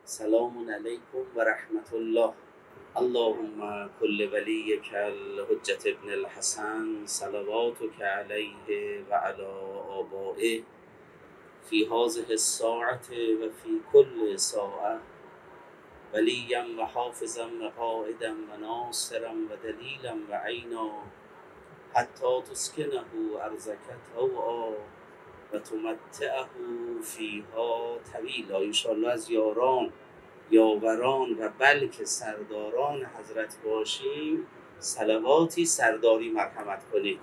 سلام علیکم و رحمت الله. اللهم كل وليك الحجة ابن الحسن صلواتك عليه وعلى آبائه في هذه الساعة وفي كل ساعة وليا وحافظا وقائدا وناصرا ودليلا وعينا حتى تسكنه أرضك طوعا و تمتعه فیها طویلا. انشاءالله از یاوران و بلکه سرداران حضرت باشیم. صلواتی سرداری مرحمت کنید.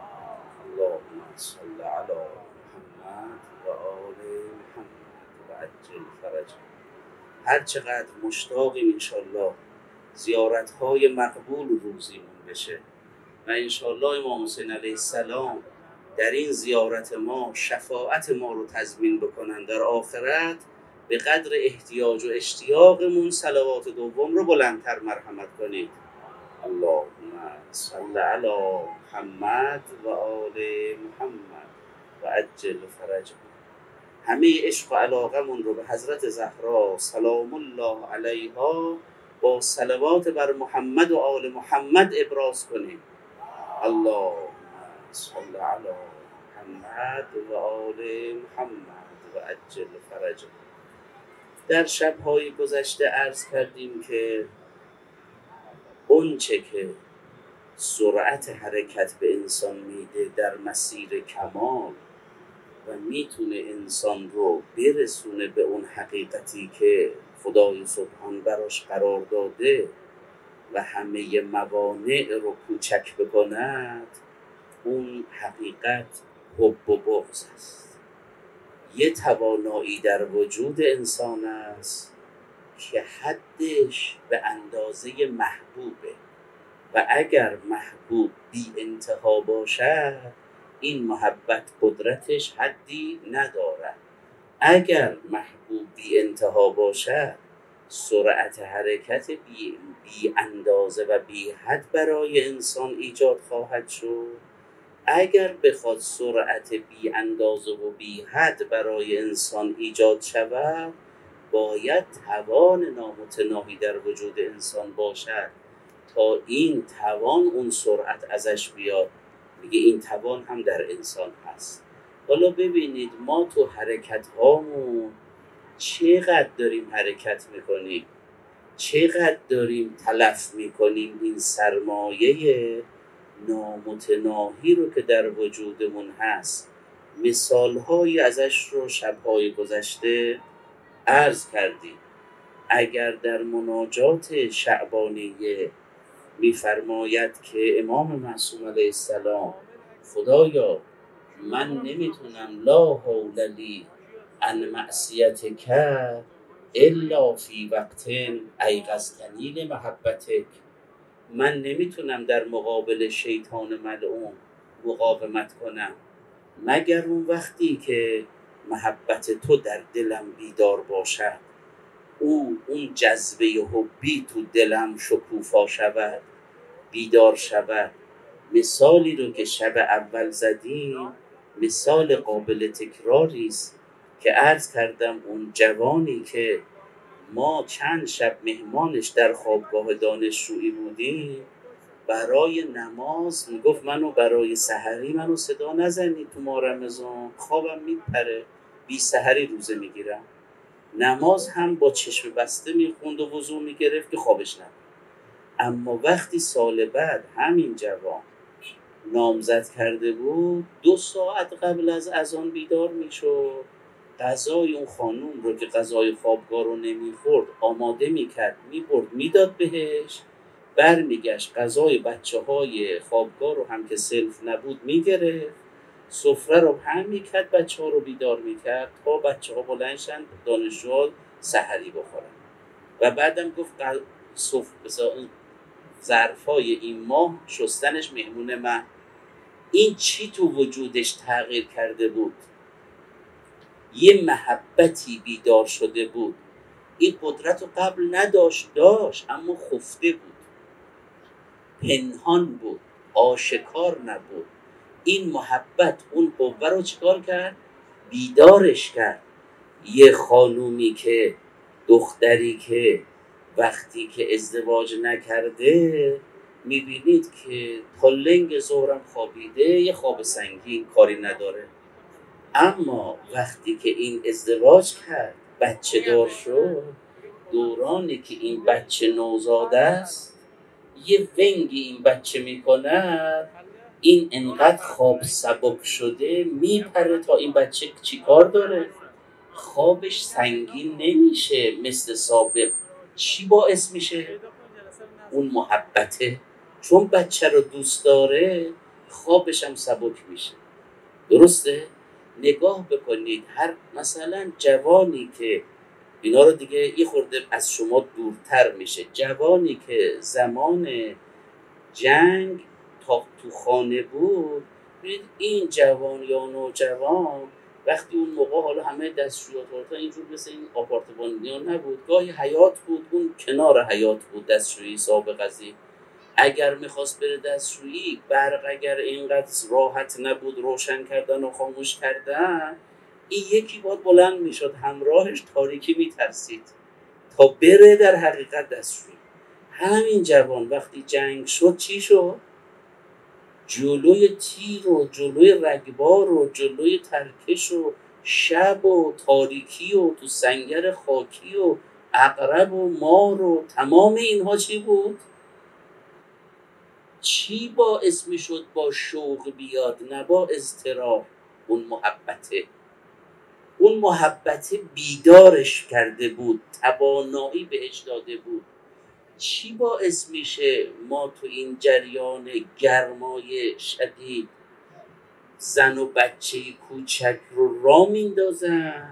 اللهم صل علی محمد و آل محمد و عجل فرج. هر چقدر مشتاقیم انشاءالله زیارت‌های مقبول روزیمون بشه و انشاءالله امام حسین علیه السلام در این زیارت ما شفاعت ما رو تضمین بکنن در آخرت. به قدر احتیاج و اشتیاقمون صلوات دوم رو بلندتر مرحمت کنید. اللهم صل علی محمد و آل محمد و عجل فرج. همه عشق و علاقمون رو به حضرت زهرا سلام الله علیها با صلوات بر محمد و آل محمد ابراز کنیم. اللهم صل علی محمد و آل محمد و عجل فرج. در شب‌های گذشته عرض کردیم که اون چه که سرعت حرکت به انسان میده در مسیر کمال و میتونه انسان رو برسونه به اون حقیقتی که خدای سبحان براش قرار داده و همه موانع رو کوچک بکند، اون حقیقت حب و بغض است. یه توانایی در وجود انسان است که حدش به اندازه محبوبه و اگر محبوب بی انتها باشد این محبت قدرتش حدی ندارد. اگر محبوب بی انتها باشد سرعت حرکت بی اندازه و بی حد برای انسان ایجاد خواهد شد. اگر بخواد سرعت بی اندازه و بی حد برای انسان ایجاد شود باید توان نامتناهی در وجود انسان باشد تا این توان اون سرعت ازش بیاد. میگه این توان هم در انسان هست. حالا ببینید ما تو حرکت هامون چقدر داریم حرکت میکنیم، چقدر داریم تلف میکنیم این سرمایه نامتناهی رو که در وجودمون هست. مثالهایی ازش رو شبهای گذشته عرض کردیم. اگر در مناجات شعبانیه میفرماید که امام معصوم علیه السلام خدایا من نمیتونم لا حول لی عن معصیتک الا فی وقت ایقظتنی لمحبتک، من نمیتونم در مقابل شیطان ملعون مقاومت کنم مگر اون وقتی که محبت تو در دلم بیدار باشد، اون جذبه حبی تو دلم شکوفا شود، بیدار شود. مثالی رو که شب اول زدیم مثال قابل تکراری است که عرض کردم اون جوانی که ما چند شب مهمانش در خوابگاه دانشجویی بودیم برای نماز میگفت منو برای سحری منو صدا نزنید تو ماه رمضان خوابم میپره، بی سحری روزه میگیرم. نماز هم با چشم بسته میخوند و وضو میگرفت که خوابش نبود. اما وقتی سال بعد همین جوان نامزد کرده بود 2 ساعت قبل از اذان بیدار میشد، غذای اون خانوم رو که غذای خوابگاه رو نمیخورد آماده میکرد میبرد میداد بهش، برمیگشت غذای بچه های خوابگاه رو هم که سلف نبود میگرفت، سفره رو پهن میکرد، بچه ها رو بیدار میکرد تا بچه ها بلندشن دانشجو سحری بخورن. و بعدم گفت ظرفای این ماه شستنش مهمون من. این چی تو وجودش تغییر کرده بود؟ یه محبتی بیدار شده بود. این قدرت رو قبل نداشت، داشت اما خفته بود، پنهان بود، آشکار نبود. این محبت اون قوه رو چکار کرد؟ بیدارش کرد. یه خانومی که دختری که وقتی که ازدواج نکرده میبینید که تا لنگ ظهرم خوابیده، یه خواب سنگین، کاری نداره. اما وقتی که این ازدواج کرد، بچه دار شد، دورانی که این بچه نوزاده است، یه ونگی این بچه میکند، این انقدر خواب سبک شده میپره تا این بچه چی کار داره؟ خوابش سنگین نمیشه مثل سابق. چی باعث میشه؟ اون محبته. چون بچه رو دوست داره خوابش هم سبک میشه. درسته؟ نگاه بکنید هر مثلا جوانی که اینا رو دیگه یه خورده از شما دورتر میشه، جوانی که زمان جنگ تا تو خانه بود، این جوان یا نوجوان وقتی اون موقع حالا همه دستشویات اینجور مثل این آپارتمانیا نبود، گاهی حیاط بود، اون کنار حیاط بود دستشویی سابق از این. اگر میخواست بره دستشویی، برق اگر اینقدر راحت نبود روشن کردن و خاموش کردن، این یکی باید بلند میشد همراهش، تاریکی میترسید تا بره در حقیقت دستشویی. همین جوان وقتی جنگ شد چی شد؟ جلوی تیر و جلوی رگبار و جلوی ترکش و شب و تاریکی و تو سنگر خاکی و عقرب و مار و تمام اینها چی بود؟ چی باعث می شد با شوق بیاد نه با اضطراب؟ اون محبته. اون محبته بیدارش کرده بود، توانایی بهش داده بود. چی باعث میشه ما تو این جریان گرمای شدید زن و بچه کوچک رو را میندازن،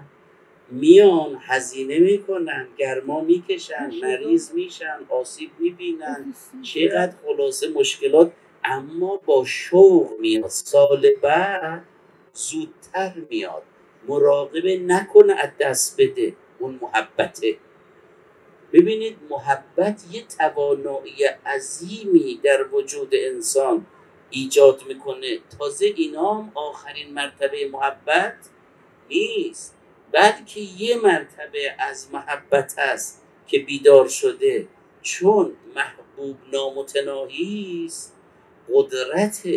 میان هزینه میکنن، گرما میکشن، مریض میشن، آسیب میبینن، چقدر خلاصه مشکلات، اما با شوق میاد. سال بعد زودتر میاد، مراقبه نکنه از دست بده اون محبته. ببینید محبت یه توانایی عظیمی در وجود انسان ایجاد میکنه. تازه اینام آخرین مرتبه محبت نیست، بلکه یه مرتبه از محبت است که بیدار شده. چون محبوب نامتناهی است، قدرت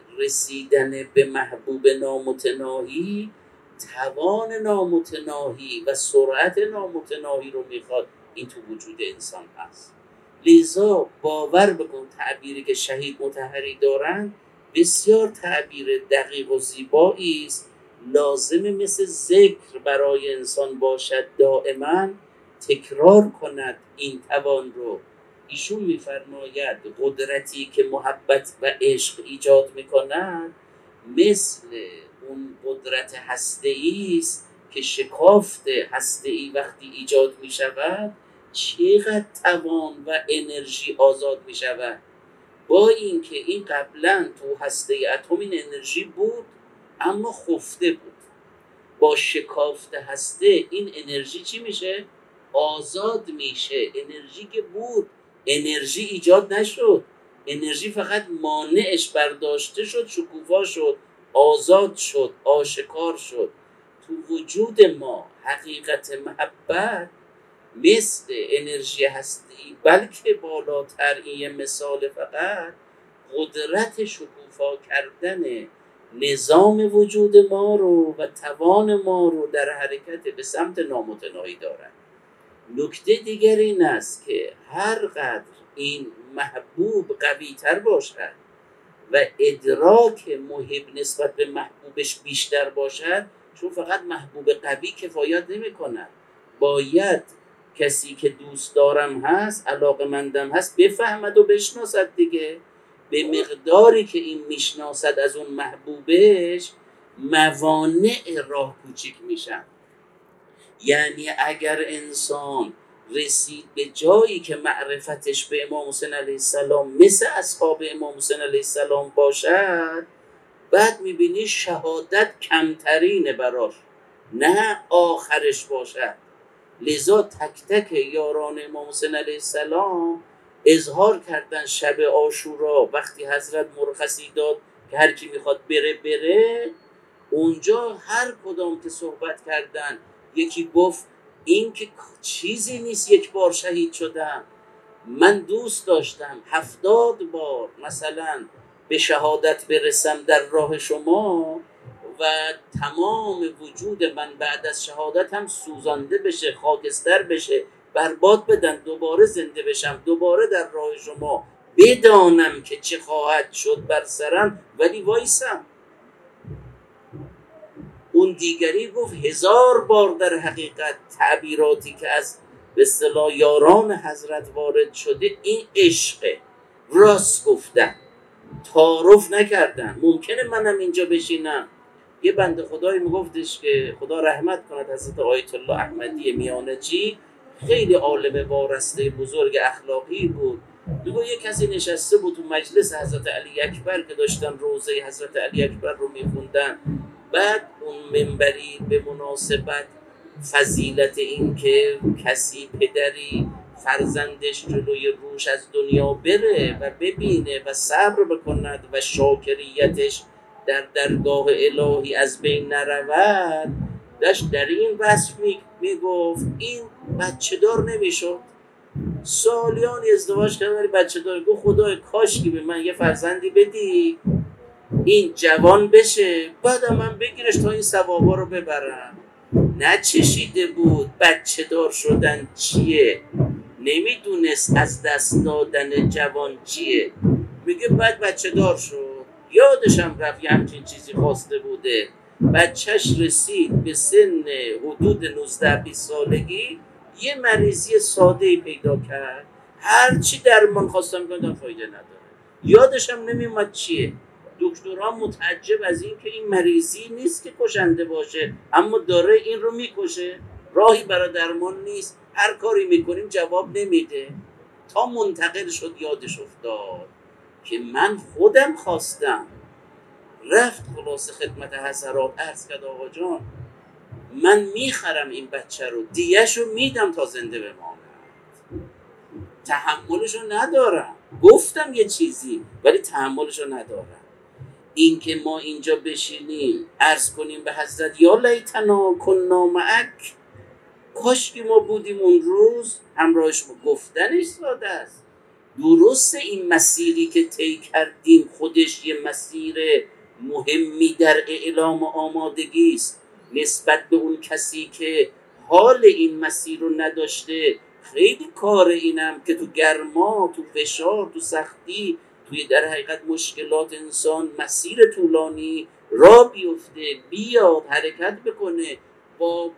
رسیدن به محبوب نامتناهی توان نامتناهی و سرعت نامتناهی رو میخواد. این تو وجود انسان هست. لذا باور بکن تعبیری که شهید مطهری دارن بسیار تعبیر دقیق و زیبایی است. لازم مثل ذکر برای انسان باشد دائما تکرار کند این توان رو. ایشون میفرماید قدرتی که محبت و عشق ایجاد میکنند مثل اون قدرت هسته‌ای است که شکافت هسته‌ای وقتی ایجاد میشود چقدر توان و انرژی آزاد میشود. با اینکه این قبلا تو هسته اتم این انرژی بود اما خفته بود، با شکافت هسته این انرژی چی میشه؟ آزاد میشه. انرژی که بود، انرژی ایجاد نشد، انرژی فقط مانعش برداشته شد، شکوفا شد، آزاد شد، آشکار شد. تو وجود ما حقیقت محبت مثل انرژی هستی، بلکه بالاتر. این مثال فقط قدرت شکوفا کردن نظام وجود ما رو و توان ما رو در حرکت به سمت نامتناهی دارد. نکته دیگر این است که هر قدر این محبوب قوی تر باشد و ادراک محب نسبت به محبوبش بیشتر باشد، چون فقط محبوب قوی کفایت نمی کند، باید کسی که دوست دارم هست، علاقمندم هست، بفهمد و بشناسد دیگه. به مقداری که این میشناسد از اون محبوبش، موانع راه کوچیک میشن. یعنی اگر انسان رسید به جایی که معرفتش به امام حسین علیه السلام مثل اصحاب امام حسین علیه السلام باشد، بعد میبینی شهادت کمترینه براش، نه آخرش باشد. لذا تک تک یاران امام حسین علیه السلام اظهار کردن شب عاشورا وقتی حضرت مرخصی داد که هر کی میخواد بره، اونجا هر کدام که صحبت کردن، یکی گفت این که چیزی نیست یک بار شهید شدم. من دوست داشتم 70 بار مثلا به شهادت برسم در راه شما و تمام وجود من بعد از شهادت هم سوزانده بشه، خاکستر بشه، برباد بدن، دوباره زنده بشم، دوباره در راه شما، بدانم که چه خواهد شد بر سرم ولی وایسم. اون دیگری گفت 1000 بار در حقیقت تعبیراتی که از به اصطلاح یاران حضرت وارد شده این عشقه، راست گفتن، تعارف نکردن. ممکنه منم اینجا بشینم، یه بنده خدایی میگفتش که خدا رحمت کند حضرت آیت الله احمدی میانجی، خیلی عالم وارسته بزرگ اخلاقی بود، میگو یه کسی نشسته بود تو مجلس حضرت علی اکبر که داشتن روضه حضرت علی اکبر رو میخوندن، بعد اون منبری به مناسبت فضیلت این که کسی پدری فرزندش جلوی روش از دنیا بره و ببینه و صبر بکند و شاکریتش در درگاه الهی از بین نرود، داشت در این وصف میگفت این بچه دار نمیشد، سالیانی ازدواج کرد ولی بچه دار. گفت خدای کاش که به من یه فرزندی بدی این جوان بشه بعد من بگیرش تا این ثوابا رو ببرم. نچشیده بود بچه دار شدن چیه، نمیدونست از دست دادن جوان چیه. میگه بعد بچه دار شد، یادشم رفت یه همچین چیزی خواسته بوده، بچهش رسید به سن حدود 19-20 سالگی یه مریضی ساده‌ای پیدا کرد، هرچی درمان خواستم گفتم فایده نداره، یادشم نمیومد چیه. دکترها متعجب از این که این مریضی نیست که کشنده باشه اما داره این رو میکشه، راهی برای درمان نیست، هر کاری میکنیم جواب نمیده. تا منتقل شد یادش افتاد که من خودم خواستم، رفت خلاص خدمت حضرات عرض کرد آقا جان من میخرم این بچه رو، دیه‌شو میدم تا زنده بماند، تحملشو ندارم. گفتم یه چیزی ولی تحملشو ندارم. این که ما اینجا بشینیم عرض کنیم به حضرت یا لیتنا کنا معک، کاش که ما بودیم اون روز همراهش، گفتنش ساده است. درسته این مسیری که طی کردیم خودش یه مسیر مهمی در اعلام آمادگی است نسبت به اون کسی که حال این مسیر رو نداشته. خیلی کار اینم که تو گرما، تو فشار، تو سختی، توی در حقیقت مشکلات انسان مسیر طولانی را بیفته، بیاد حرکت بکنه با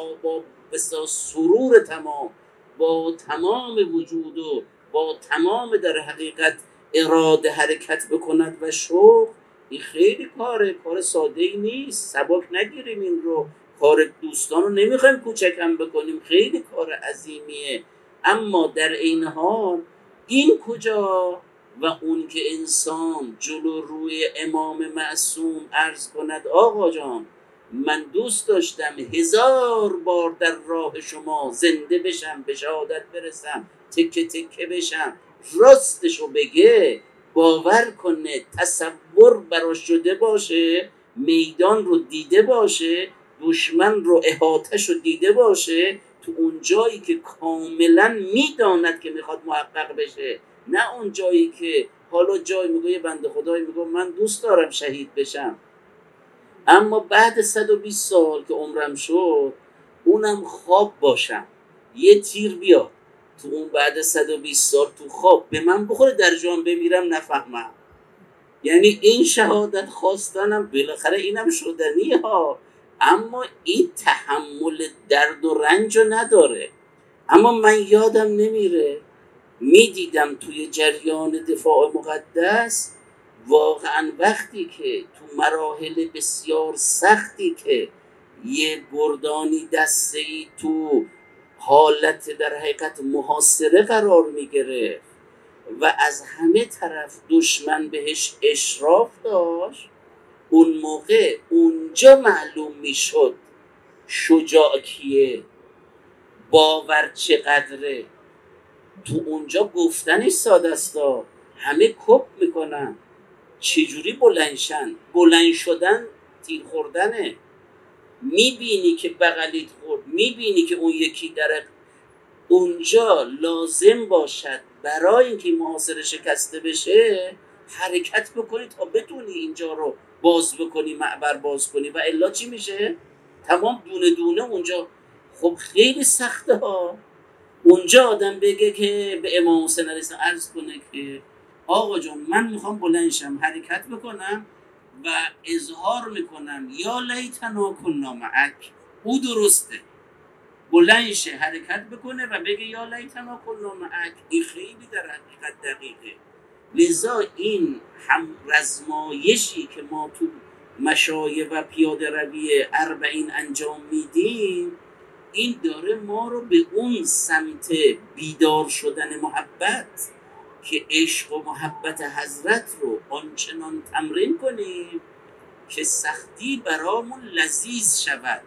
سرور تمام، با تمام وجود و با تمام در حقیقت اراده حرکت بکند و شوق. این خیلی کار ساده ای نیست، سبک نگیریم این رو. کار دوستان رو نمیخوایم کوچکم بکنیم، خیلی کار عظیمیه. اما در این حال این کجا و اون که انسان جلو روی امام معصوم عرض کند آقا جان من دوست داشتم 1000 بار در راه شما زنده بشم، به شهادت برسم، تکه تکه بشم، راستشو بگه، باور کنه، تصور براش شده باشه، میدان رو دیده باشه، دشمن رو احاطه‌ش رو دیده باشه، تو اون جایی که کاملا میداند که میخواد محقق بشه، نه اون جایی که حالا جای میگه بنده خدایی میگه من دوست دارم شهید بشم اما بعد 120 سال که عمرم شد اونم خواب باشم، یه تیر بیاد تو اون بعد 120 سال تو خواب به من بخوره در جان بمیرم نفهمم. یعنی این شهادت خواستنم بالاخره اینم شدنی ها، اما این تحمل درد و رنج رو نداره. اما من یادم نمیره میدیدم توی جریان دفاع مقدس واقعا وقتی که تو مراحل بسیار سختی که یه گردانی دسته‌ای تو حالت در حقیقت محاصره قرار میگرفت و از همه طرف دشمن بهش اشراف داشت، اون موقع اونجا معلوم میشد شجاع کیه، باور چقدره. تو اونجا گفتنش ساده است، همه کپ میکنن چجوری بلند شدن، تیر خوردنه. میبینی که بغلیت خورد، میبینی که اون یکی در اونجا لازم باشد برای اینکه محاصره شکسته بشه حرکت بکنی تا بتونی اینجا رو باز بکنی، معبر باز کنی، و الا چی میشه؟ تمام دونه دونه اونجا. خب خیلی سخته ها. اونجا آدم بگه که به امام حسین علیه السلام عرض کنه که آقا جان من میخوام بلند شم حرکت بکنم و اظهار میکنم یا لیتنا کنا معک. او درسته، بلند شه حرکت بکنه و بگه یا لیتنا کنا معک. این خیلی در حقیقت دقیقه. لذا این هم رزمایشی که ما تو مشایع و پیاده روی 40 انجام میدیم، این داره ما رو به اون سمت بیدار شدن محبت که عشق و محبت حضرت رو آنچنان تمرین کنیم که سختی برامون لذیذ شود،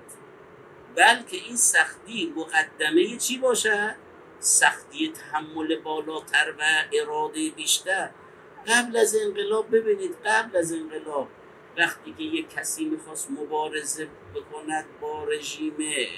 بلکه این سختی مقدمه چی باشد؟ سختی تحمل بالاتر و اراده بیشتر. قبل از انقلاب ببینید، قبل از انقلاب وقتی که یک کسی میخواست مبارزه بکند با رژیم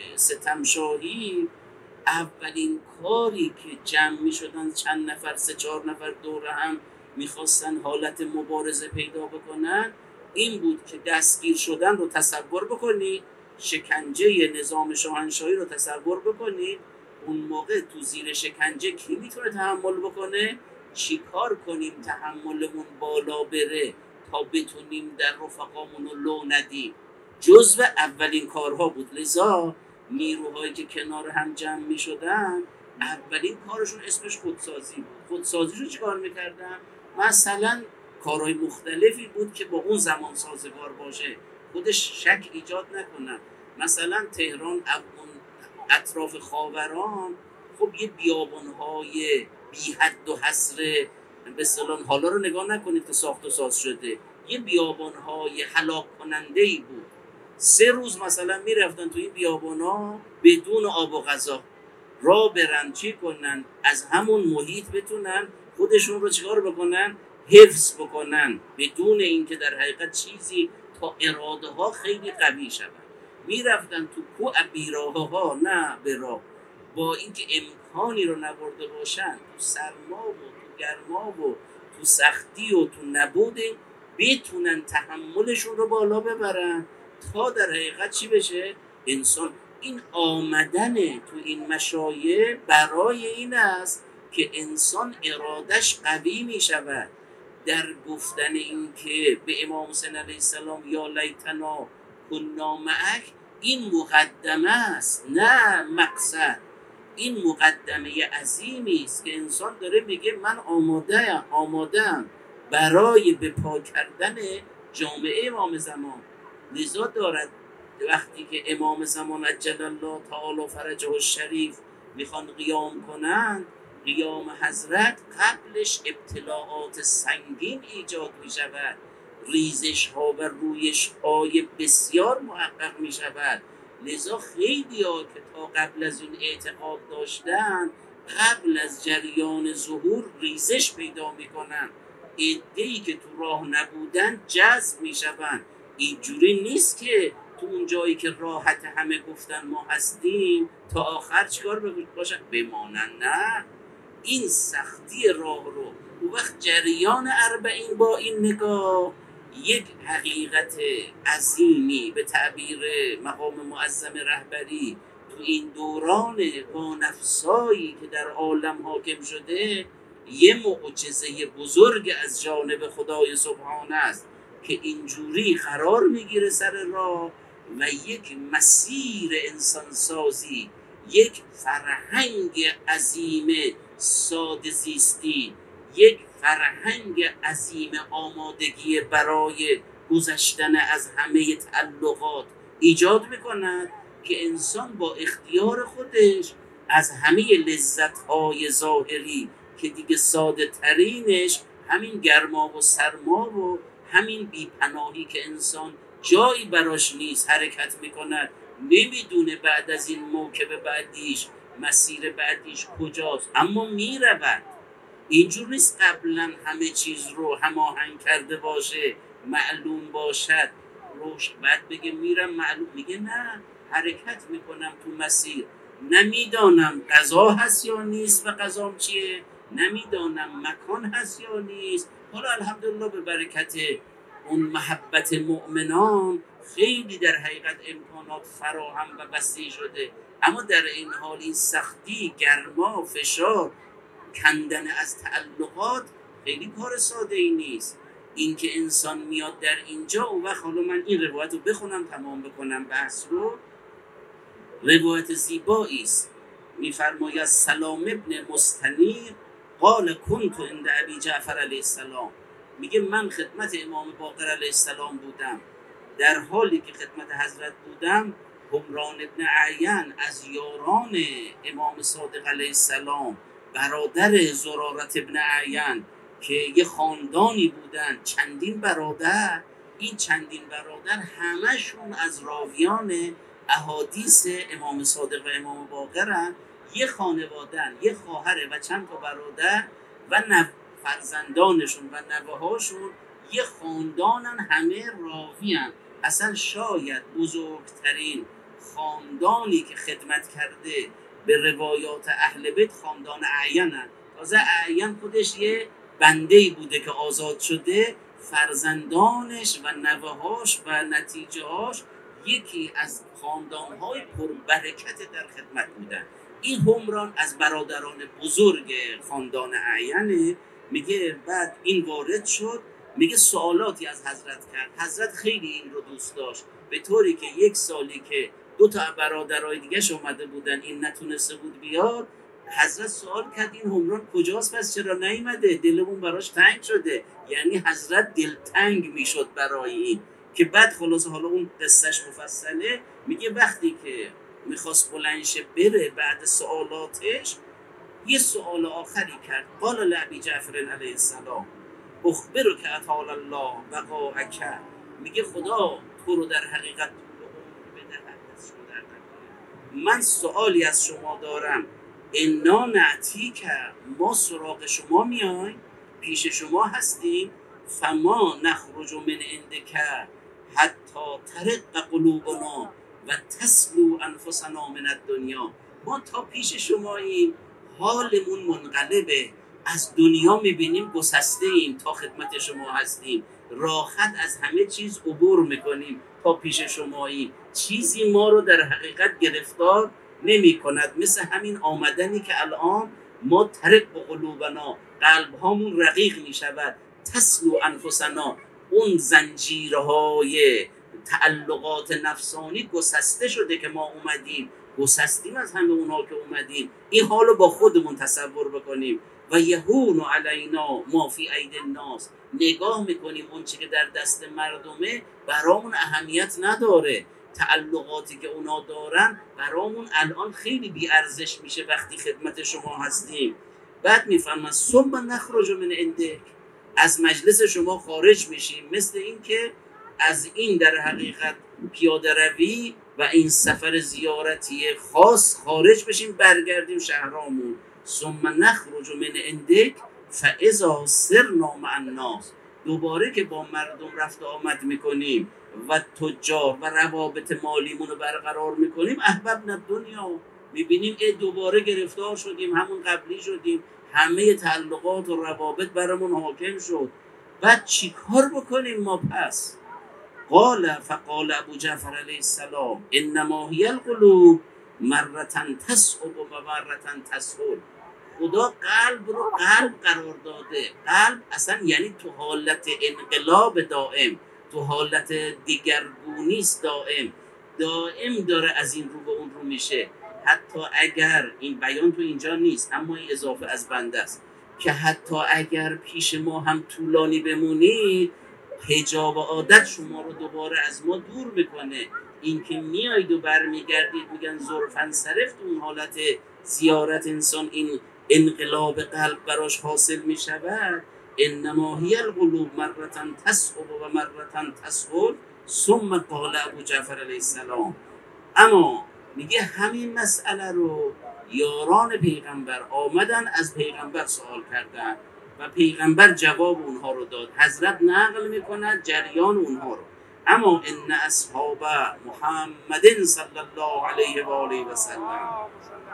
ستمشاهی، اولین کاری که جمع میشدن چند نفر، 3-4 نفر دور هم میخواستن حالت مبارزه پیدا بکنن، این بود که دستگیر شدن رو تصور بکنید، شکنجه نظام شاهنشاهی رو تصور بکنید. اون موقع تو زیر شکنجه کی میتونه تحمل بکنه؟ چی کار کنیم تحملمون بالا بره تا بتونیم در رفقامون رو لو ندیم؟ جزو اولین کارها بود. لذا نیروهایی که کنار هم جمع می شدن اولین کارشون اسمش خودسازی بود. خودسازی رو چی کار می کردن؟ مثلا کارهای مختلفی بود که با اون زمان سازگار باشه، خودش شک ایجاد نکنن. مثلا تهران، اون اطراف خاوران، خب یه بیابانهای بی حد و حصر به اصطلاح، حالا رو نگاه نکنید که ساخت و ساز شده، یه بیابانهای هلاک کننده‌ای بود. 3 روز مثلا میرفتن تو این بیابانا بدون آب و غذا، را برن چی کنن، از همون محیط بتونن خودشون رو چیکار بکنن، حفظ بکنن، بدون اینکه در حقیقت چیزی تا اراده ها خیلی قوی شود. میرفتن تو کوه بیراه ها، نه براه، با اینکه امکانی رو نبرده باشن، تو سرما و تو گرما و تو سختی و تو نبود، بتونن تحملشون رو بالا ببرن تا در حقیقت چی بشه؟ انسان. این آمدن تو این مشایع برای این است که انسان ارادش قوی می شود. در گفتن این که به امام حسین علیه السلام یا لیتنا کنا معک، این مقدمه است نه مقصد. این مقدمه عظیمی است که انسان داره میگه من آماده‌ام برای به پا کردن جامعه امام زمان. لذا دارد وقتی که امام زمان عجل الله تعالی فرجه الشریف میخوان قیام کنند، قیام حضرت قبلش ابتلاعات سنگین ایجاد میشود، ریزش ها و رویش های بسیار محقق میشود. لذا خیلی ها که تا قبل از این اعتقاد داشتن، قبل از جریان ظهور ریزش پیدا میکنن. عده‌ای که تو راه نبودن جذب میشون. اینجوری نیست که تو اون جایی که راحت همه گفتن ما هستیم تا آخر چیکار باشن بمانن. نه، این سختی راه رو اون وقت جریان 40 با این نگاه یک حقیقت عظیمی به تعبیر مقام معظم رهبری تو این دوران با نفسایی که در عالم حاکم شده، یه معجزه بزرگ از جانب خدای سبحانه است که اینجوری قرار میگیره سر راه و یک مسیر انسانسازی، یک فرهنگ عظیم ساده زیستی، یک فرهنگ عظیم آمادگی برای گذشتن از همه تعلقات ایجاد میکند که انسان با اختیار خودش از همه لذت‌های ظاهری که دیگه ساده ترینش همین گرما و سرما و همین بیپناهی که انسان جایی براش نیست حرکت میکند، نمیدونه بعد از این موکب بعدیش مسیر بعدیش کجاست، اما میرود. اینجور نیست قبلا همه چیز رو هماهنگ کرده باشه، معلوم باشد. روش، بعد بگه میرم معلوم، میگه نه، حرکت میکنم تو مسیر، نمیدانم قضا هست یا نیست و قضام چیه، نمیدانم مکان هست یا نیست. حالا الحمدلله به برکت اون محبت مؤمنان خیلی در حقیقت امکانات فراهم و وسیع شده، اما در این حال این سختی، گرما، فشار، کندن از تعلقات خیلی کار ساده ای نیست. این که انسان میاد در اینجا، و حالا من این روایت رو بخونم تمام بکنم بحث رو. روایت زیبایی است، میفرماید سلام ابن مستنیر قال کنت عند ابی جعفر علیه السلام، میگه من خدمت امام باقر علیه السلام بودم، در حالی که خدمت حضرت بودم همران ابن اعین از یاران امام صادق علیه السلام، برادر زرارت ابن اعین که یه خاندانی بودن، چندین برادر، این چندین برادر همشون از راویان احادیث امام صادق و امام باقرن، یه خانوادن، یه خواهره و چند تا برادر و فرزندانشون و نوه‌هاشون یه خاندانن، همه راویان. اصلا شاید بزرگترین خاندانی که خدمت کرده به روایات اهل بیت خاندان اعینن. تازه اعین خودش یه بنده‌ای بوده که آزاد شده، فرزندانش و نوه‌هاش و نتیجه‌هاش یکی از خاندان‌های پربرکت در خدمت بودن. این همران از برادران بزرگ خاندان اعینه. میگه بعد این وارد شد، میگه سوالاتی از حضرت کرد، حضرت خیلی این رو دوست داشت، به طوری که یک سالی که دو تا برادرای دیگه‌ش اومده بودن، این نتونسته بود بیاد، حضرت سوال کرد این همران کجاست، پس چرا نیومده، دلمون براش تنگ شده. یعنی حضرت دلتنگ میشد برای این، که بعد خلاصه حالا اون قصهش مفصله. میگه وقتی که میخواست بلندش بره بعد سوالاتش، یه سوال آخری کرد، قال لابی جعفر علیه السلام اخبرک اطال الله بقاءک، میگه خدا تو رو در حقیقت من سوالی از شما دارم، انا نعتیک، ما سراغ شما میایم، پیش شما هستیم، فما نخرج من عندک حتی ترق قلوبنا و تسلو انفسنا من الدنیا، ما تا پیش شماییم حالمون منقلبه، از دنیا میبینیم گسسته ایم، تا خدمت شما هستیم راحت از همه چیز عبور میکنیم، تا پیش شماییم چیزی ما رو در حقیقت گرفتار نمی کند. مثل همین آمدنی که الان ما ترق قلوبنا، قلب هامون رقیق می شود، تسلو انفسنا، اون زنجیرهای تعلقات نفسانی گسسته شده که ما اومدیم، گسستیم از همه اونها که اومدیم. این حالو با خودمون تصور بکنیم. و یهون علینا ما فی اید الناس، نگاه میکنیم اون چی که در دست مردمه برامون اهمیت نداره، تعلقاتی که اونا دارن برامون الان خیلی بی ارزش میشه وقتی خدمت شما هستیم. بعد میفهمن ثم نخرج من عندک، از مجلس شما خارج میشیم، مثل این که از این در حقیقت پیاده روی و این سفر زیارتی خاص خارج بشیم، برگردیم شهرامون. ثم نخرج من عندک فاذا سرنا مع الناس، دوباره که با مردم رفت آمد میکنیم و تجار و روابط مالیمون رو برقرار میکنیم، احببنا دنیا، میبینیم دوباره گرفتار شدیم، همون قبلی شدیم، همه تعلقات و روابط برامون حاکم شد. بعد چی کار بکنیم ما پس؟ فقال ابو جعفر علیه السلام انما هی القلوب مرتن تسعب و مرتن تسهل. خدا قلب رو قلب قرار داده، قلب اصلا یعنی تو حالت انقلاب دائم، تو حالت دیگرگونیست دائم داره از این رو به اون رو میشه. حتی اگر این بیان تو اینجا نیست، اما این اضافه از بنده است، که حتی اگر پیش ما هم طولانی بمونید، حجاب عادت شما رو دوباره از ما دور میکنه. این که میایید و برمیگردید، میگن زلفن صرف، تو اون حالت زیارت انسان این انقلاب قلب براش حاصل میشود. انما هی القلوب مرتن تسعب و مرتن تسهل. ثم قال ابو جعفر علیه السلام، اما میگه همین مسئله رو یاران پیغمبر آمدن از پیغمبر سوال کردن و پیغمبر جواب اونها رو داد. حضرت نقل میکند جریان اونها رو. اما ان اصحاب محمد صلی الله علیه و آله و سلم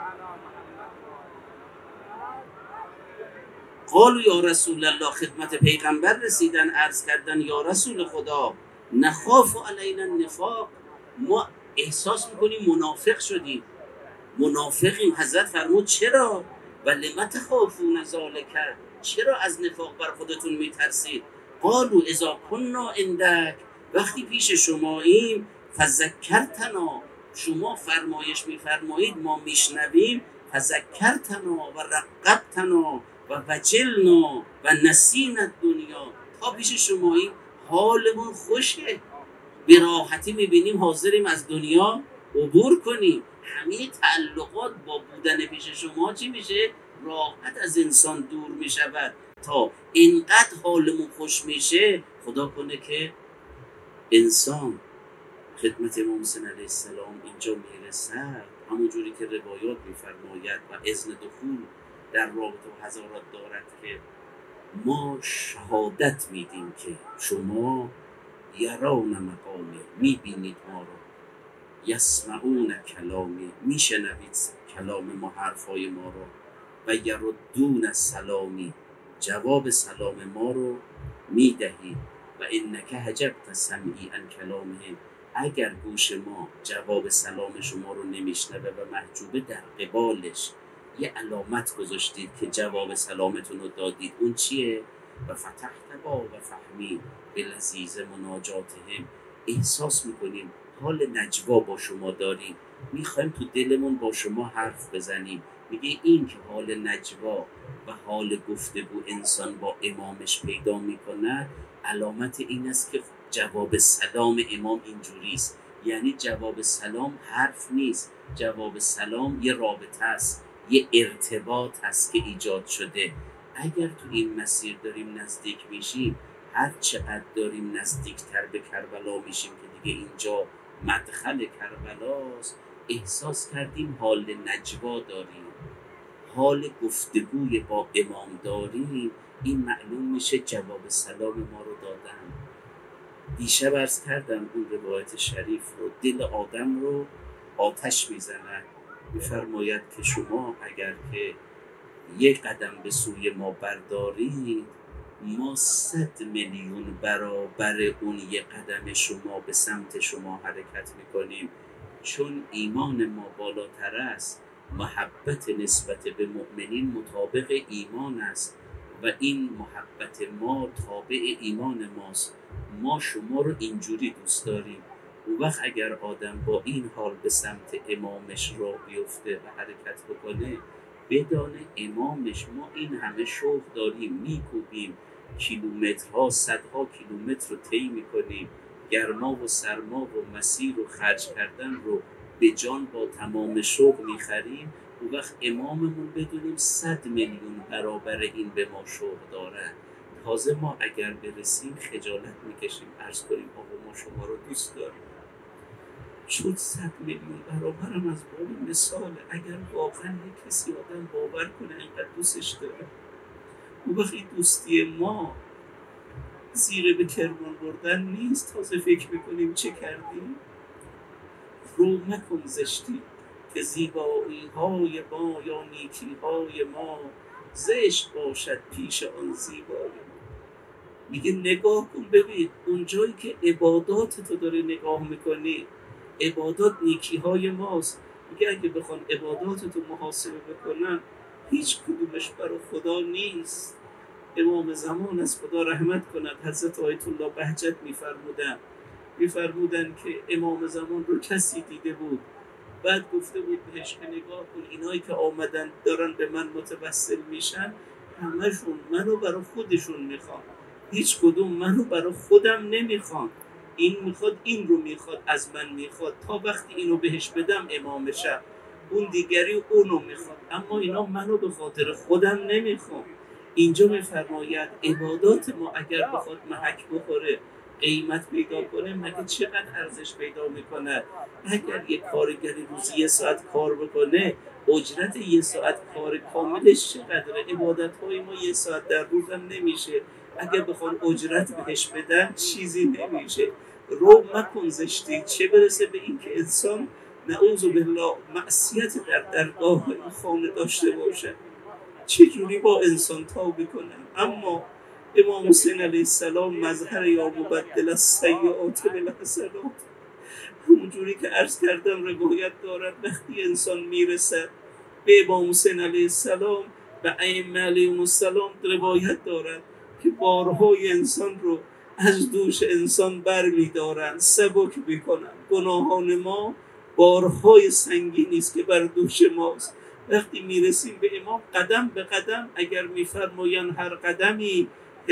قالوا یا رسول الله، خدمت پیغمبر رسیدن، عرض کردن یا رسول خدا نخاف علینا النفاق، ما احساس میکنیم منافق شدیم، منافقیم. حضرت فرمود چرا؟ ولم تخافون ذلک، چرا از نفاق بر خودتون میترسید؟ قالوا اذا كنا عندك، وقتی پیش شماییم، فذکرتنا، شما فرمایش میفرمایید ما میشنویم، فذکرتنا و رقبتنا و وجلنا و نسینا الدنیا، تا پیش شماییم حالمون خوشه، به راحتی میبینیم حاضریم از دنیا عبور کنیم. همه تعلقات با بودن پیش شما چی میشه؟ راحت از انسان دور میشود. تا اینقدر حالمون خوش میشه، خدا کنه که انسان خدمت امام حسین علیه السلام اینجا میرسد، همونجوری که روایات میفرماید و اذن دخول در رابطه و حضارت دارد که ما شهادت میدیم که شما یرون مقامی، میبینید ما رو، یسمعون کلامی، میشنوید کلام ما، حرفای ما رو، و یردون السلامی، جواب سلام ما رو میدهید، و انک حجبت سمعی عن کلامهم، اگر گوش ما جواب سلام شما رو نمیشنوه و محجوبه، در قبالش یه علامت گذاشتید که جواب سلامتون رو دادید، اون چیه؟ و فتحت با و فهمی به لذیذ مناجاتهم، احساس میکنیم حال نجوا با شما داریم، میخوایم تو دلمون با شما حرف بزنیم. میگه این که حال نجوا و حال گفتگو انسان با امامش پیدا میکند، علامت این است که جواب سلام امام اینجوریست. یعنی جواب سلام حرف نیست، جواب سلام یه رابطه است، یه ارتباط هست که ایجاد شده. اگر تو این مسیر داریم نزدیک میشیم، هر چقدر داریم نزدیکتر به کربلا میشیم که دیگه اینجا مدخل کربلاست، احساس کردیم حال نجوا داریم، حال گفتگوی با امام داریم، این معلوم میشه جواب سلام ما رو دادن. دیشب عرض کردم اون روایت شریف رو، دل آدم رو آتش میزند. میفرماید که شما اگر که یک قدم به سوی ما بردارید، ما 100 میلیون برابر اون یک قدم شما به سمت شما حرکت میکنیم، چون ایمان ما بالاتر است. محبت نسبت به مؤمنین مطابق ایمان است و این محبت ما تابع ایمان ماست. ما شما رو اینجوری دوست داریم. اون وقت اگر آدم با این حال به سمت امامش راه بیفته و حرکت بکنه، بدانه امامش ما این همه شوق داریم، میکوبیم، کیلومترها، صدها کیلومتر رو طی میکنیم، گرما و سرما و مسیر و خرج کردن رو به جان با تمام شوق میخریم. اون وقت اماممون بدونیم 100 میلیون برابر این به ما شوق داره. تازه ما اگر برسیم خجالت میکشیم عرض کنیم آقا ما شما رو دوست داریم، شد 100 میلیون برابرم از باب مثال. اگر واقعا کسی آدم باور کنه اینقدر دوستش داره، اون وقت این دوستی ما زیر به کرمان بردن نیست. تازه فکر میکنیم چه کردیم. رو مکن زشتی که زیبایی های ما یا نیکی های ما زشت باشد پیش آن زیبایی ما. میگه نگاه کن ببین اون جایی که عبادات تو داره نگاه میکنی، عبادات نیکی های ماست. میگه اگه بخوان عبادات تو محاسبه بکنن، هیچ کدومش برای خدا نیست. امام زمان از خدا رحمت کند، حضرت آیت الله بهجت میفرمودن که امام زمان رو کسی دیده بود، بعد گفته بود بهش که نگاه کن اینایی که آمدن دارن به من متوسل میشن، همشون منو برای خودشون میخوان، هیچ کدوم منو برای خودم نمیخوان. این میخواد این رو میخواد از من میخواد، تا وقتی اینو بهش بدم امامشم، اون دیگری اونو میخواد، اما اینا منو به خاطر خودم نمیخوان. اینجا میفرماید عبادات ما اگر بخواد محک بخوره، قیمت پیدا کنه، مگه چقدر ارزش پیدا میکنه؟ اگر یک کارگری روزی 1 ساعت کار بکنه، اجرت 1 ساعت کار کاملش چقدره؟ عبادت‌های ما 1 ساعت در روزم نمیشه، اگر بخوان اجرت بهش بدن چیزی نمیشه. رو مکن زشتی، چه برسه به این که انسان نعوذ بالله معصیت در درگاه این خانه داشته باشه. چجوری با انسان توبه کنم؟ اما امام حسین علیه السلام مظهر یا مبدل السیئات بالحسنات، همونجوری که عرض کردم روایت دارد وقتی انسان میرسد به امام حسین علیه السلام و ائمه علیهم السلام، روایت دارد که بارهای انسان رو از دوش انسان بر می‌دارند، سبک می‌کنند. گناهان ما بارهای سنگینی است که بر دوش ماست. وقتی میرسیم به امام قدم به قدم، اگر میفرمایند هر قدمی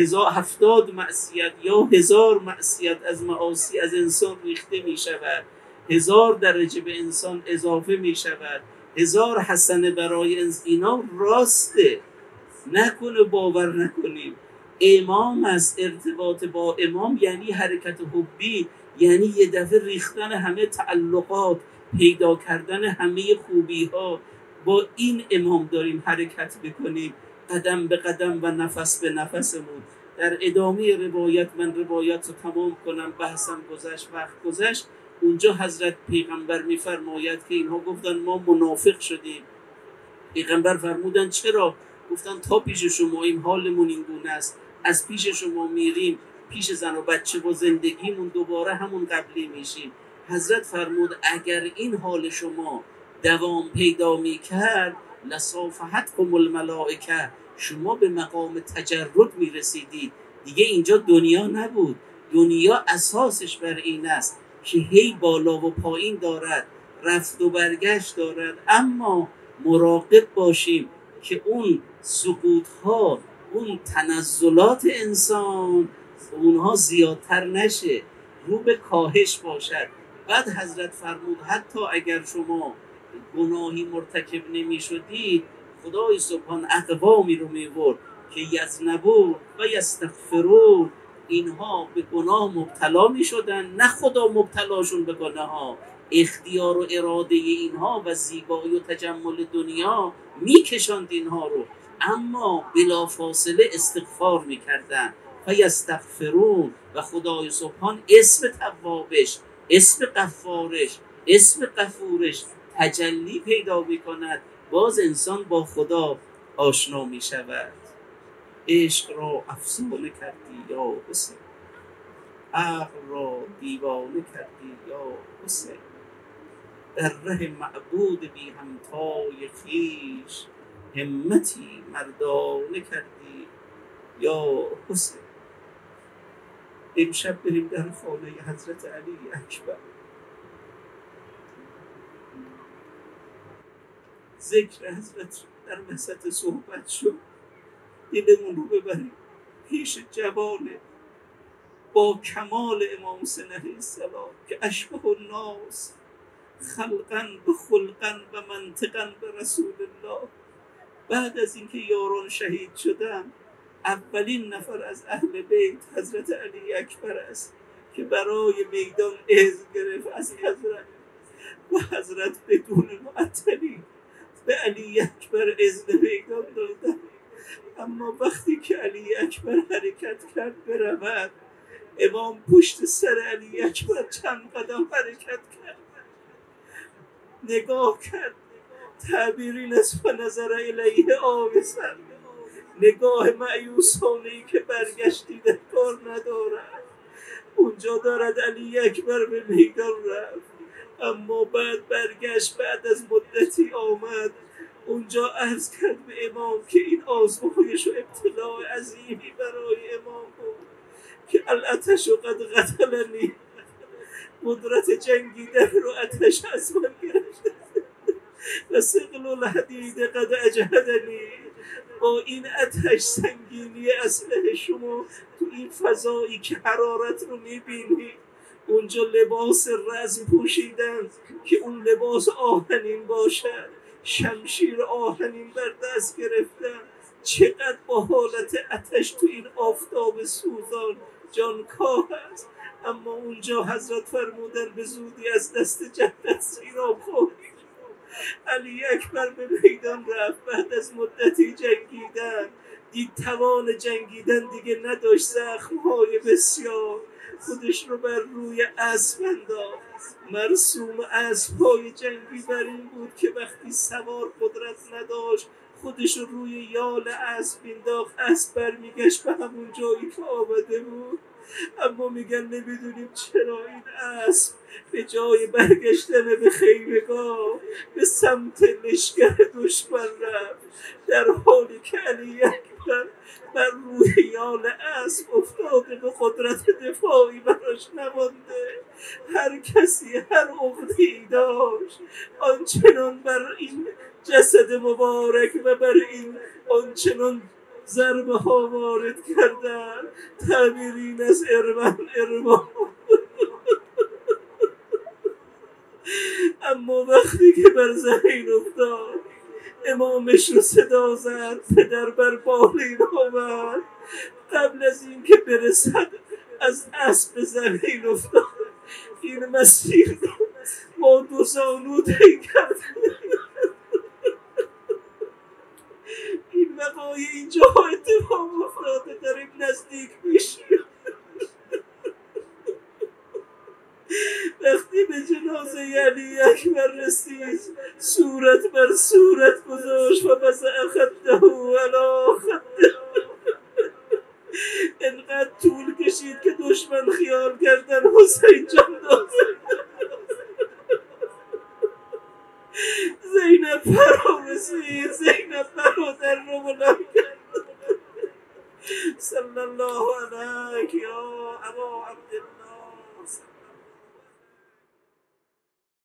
1070 معصیت یا 1000 معصیت از معاصی از انسان ریخته می شود، 1000 درجه به انسان اضافه می شود، 1000 حسنه برای اینا راسته. نکنه باور نکنیم. امام است، ارتباط با امام یعنی حرکت حبی، یعنی یه دفعه ریختن همه تعلقات، پیدا کردن همه خوبی ها. با این امام داریم حرکت بکنیم، قدم به قدم و نفس به نفسمون. در ادامه روایت، من روایت رو تمام کنم، بحثم گذشت، وقت گذشت. اونجا حضرت پیغمبر میفرماید که اینها گفتن ما منافق شدیم. پیغمبر فرمودن چرا؟ گفتن تا پیش شما این حالمون این گونه است، از پیش شما میریم پیش زن و بچه و زندگیمون دوباره همون قبلی میشیم. حضرت فرمود اگر این حال شما دوام پیدا میکرد لصافحتکم الملائکه، شما به مقام تجرد میرسیدید. دیگه اینجا دنیا نبود. دنیا اساسش بر این است که هی بالا و پایین دارد، رفت و برگشت دارد، اما مراقب باشیم که اون سقوط ها، اون تنزلات انسان اونها زیادتر نشه، رو به کاهش باشد. بعد حضرت فرمود حتی اگر شما گناهی مرتکب نمی شدید، خدای سبحان اقوامی رو می برد که یذنبون و یستغفرون، اینها به گناه مبتلا می شدن، نه خدا مبتلاشون به گناه ها. اختیار و اراده اینها و زیبایی و تجمل دنیا میکشاند اینها رو، اما بلا فاصله استغفار میکردن و یستغفرون و خدای سبحان اسم توابش، اسم غفارش، اسم غفورش تجلی پیدا میکند. باز انسان با خدا آشنا میشود. عشق را افسانه کردی یا حسین، عقل را دیوانه کردی یا حسین، در ره معبود بی همتای خویش همتی مردانه کردی یا حسین. امشب بریم در خانه حضرت علی اکبر، ذکر حضرت در وسط صحبت شد، دلمون رو ببریم پیش جوان با کمال امام حسین علیه السلام که اشبه الناس خلقا و خلقا و منطقا به رسول الله. بعد از اینکه یاران شهید شدن، اولین نفر از اهل بیت حضرت علی اکبر است که برای میدان اذن گرفت از حضرت، و حضرت بدون معطلی به علی اکبر اذن میدان دادن. اما وقتی که علی اکبر حرکت کرد برود، امام پشت سر علی اکبر چند قدم حرکت کرد، نگاه کرد، تعبیری نصف نظر الیه آویزن، نگاه مایوسانه‌ای که برگشتی در کار ندارد. اونجا دارد علی اکبر به میدان رفت، اما بعد برگشت، بعد از مدتی آمد اونجا عرض کرد به امام که این آزمایش و ابتلاء عظیمی برای امام بود که الاتش و قد قتلنی، قدرت جنگیدن رو اتش از من گرفته و ثقل الحدید قد اجهدنی. با این اتش، سنگینی اسلحه شما تو این فضایی که حرارت رو میبینی، اونجا لباس رزم پوشیدن که اون لباس آهنین باشد، شمشیر آهنین بر دست گرفتن، چقدر با حالت اتش تو این آفتاب سوزان جانکاه است. اما اونجا حضرت فرمودن به زودی از دست جنت سیراب خورد. علی اکبر به میدان رفت، بعد از مدتی جنگیدن دید توان جنگیدن دیگه نداشت، زخمهای بسیار، خودش رو بر روی اسب انداخت. مرسوم اسب‌های جنگی بر این بود که وقتی سوار قدرت نداشت خودش رو روی یال اسب انداخت، اسب برمیگشت به همون جایی که آمده بود. اما میگن نمیدونیم چرا این اسب به جای برگشتن به خیمگاه به سمت لشکر دشمن رفت، در حالی که علی اکبر بر روی یال اسب افتاده به قدرت دفاعی براش نمانده. هر کسی هر عقده‌ای داشت آنچنان بر این جسد مبارک و بر این آنچنان ضربه ها وارد کردن، تعبیرین از ارمان. اما وقتی که بر زمین افتاد امامش رو صدا زد، پدر بر بالین آمد، قبل از این که برسد از اسب زمین افتاد. این مسیر رو ما 2 زانو طی کردیم. این وقایع اینجا اتفاق افتاده، داریم نزدیک میشیم. وقتی به جنازه علی اکبر رسید صورت بر صورت گذاشت و بس خده علا خده. انقدر طول کشید که دشمن خیال کردن حسین جان داده. زینب فرا رسید، زینب برادر رو بلند کرد. صلی الله علیک یا ابا عبدالله.